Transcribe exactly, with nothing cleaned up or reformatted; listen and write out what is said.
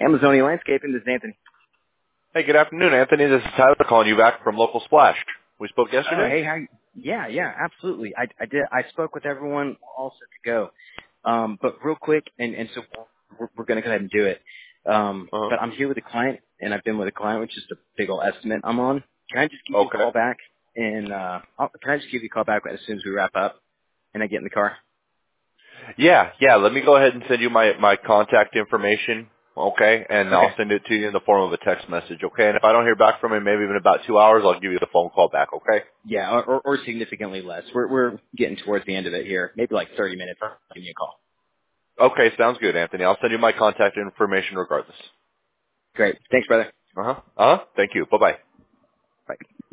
Amazonia Landscaping, this is Anthony. Hey, good afternoon, Anthony. This is Tyler calling you back from Local Splash. We spoke yesterday? Oh, hey, how you? Yeah, yeah, absolutely. I, I did. I spoke with everyone, all set to go. Um, but real quick, and, and so we're, we're going to go ahead and do it. Um, Uh-huh. but I'm here with a client, and I've been with a client, which is the big old estimate I'm on. Can I just give you Okay. a call back? And uh, I'll, can I just give you a call back as soon as we wrap up and I get in the car? Yeah, yeah. Let me go ahead and send you my, my contact information, okay? And Okay. I'll send it to you in the form of a text message, okay? And if I don't hear back from you, maybe in about two hours, I'll give you the phone call back, okay? Yeah, or, or, or significantly less. We're we're getting towards the end of it here. Maybe like thirty minutes. Give me a call. Okay, sounds good, Anthony. I'll send you my contact information regardless. Great. Thanks, brother. Uh-huh. Uh-huh. Thank you. Bye-bye. Bye.